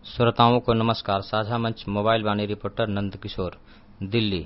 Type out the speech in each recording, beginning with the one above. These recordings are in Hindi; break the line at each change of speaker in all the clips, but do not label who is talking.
श्रोताओं को नमस्कार। साझा मंच मोबाइल वाणी रिपोर्टर नंद किशोर, दिल्ली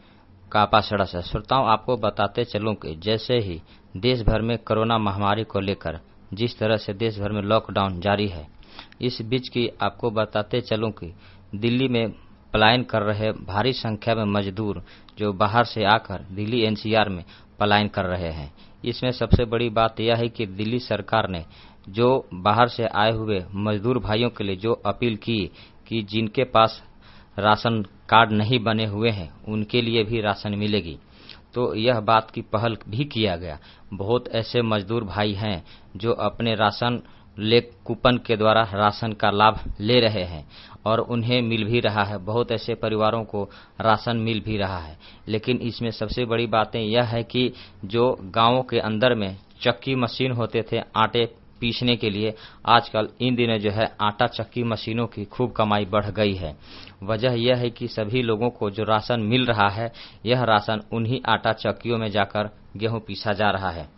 का पासड़ा से। श्रोताओं, आपको बताते चलूं कि जैसे ही देश भर में कोरोना महामारी को लेकर जिस तरह से देश भर में लॉकडाउन जारी है, इस बीच की आपको बताते चलूं कि दिल्ली में पलायन कर रहे भारी संख्या में मजदूर जो बाहर से आकर दिल्ली एनसीआर में पलायन कर रहे हैं। इसमें सबसे बड़ी बात यह है कि दिल्ली सरकार ने जो बाहर से आए हुए मजदूर भाइयों के लिए जो अपील की कि जिनके पास राशन कार्ड नहीं बने हुए हैं उनके लिए भी राशन मिलेगी, तो यह बात की पहल भी किया गया। बहुत ऐसे मजदूर भाई हैं जो अपने राशन कूपन के द्वारा राशन का लाभ ले रहे हैं और उन्हें मिल भी रहा है। बहुत ऐसे परिवारों को राशन मिल भी रहा है। लेकिन इसमें सबसे बड़ी बातें यह है कि जो गांवों के अंदर में चक्की मशीन होते थे आटे पीसने के लिए, आजकल इन दिनों जो है आटा चक्की मशीनों की खूब कमाई बढ़ गई है। वजह यह है कि सभी लोगों को जो राशन मिल रहा है, यह राशन उन्हीं आटा चक्कियों में जाकर गेहूं पीसा जा रहा है।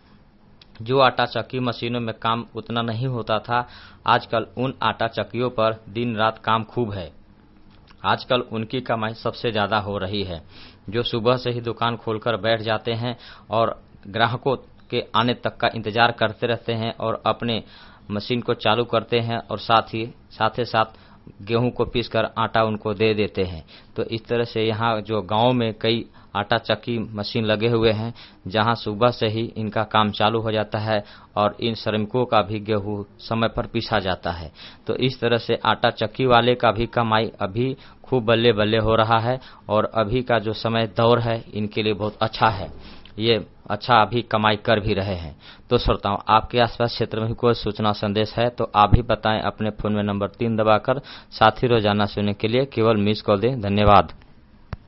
जो आटा चक्की मशीनों में काम उतना नहीं होता था, आजकल उन आटा चक्कियों पर दिन रात काम खूब है। आजकल उनकी कमाई सबसे ज्यादा हो रही है। जो सुबह से ही दुकान खोलकर बैठ जाते हैं और ग्राहकों के आने तक का इंतजार करते रहते हैं और अपने मशीन को चालू करते हैं और साथ ही साथ गेहूं को पीसकर आटा उनको दे देते हैं। तो इस तरह से यहाँ जो गांव में कई आटा चक्की मशीन लगे हुए हैं, जहां सुबह से ही इनका काम चालू हो जाता है और इन श्रमिकों का भी गेहूं समय पर पीसा जाता है। तो इस तरह से आटा चक्की वाले का भी कमाई अभी खूब बल्ले बल्ले हो रहा है और अभी का जो समय दौर है इनके लिए बहुत अच्छा है। ये अच्छा अभी कमाई कर भी रहे हैं। तो श्रोताओं, आपके आसपास क्षेत्र में कोई सूचना संदेश है तो आप भी बताएं अपने फोन में नंबर 3 दबाकर। साथ ही रोजाना सुनने के लिए केवल मिस कॉल दें। धन्यवाद।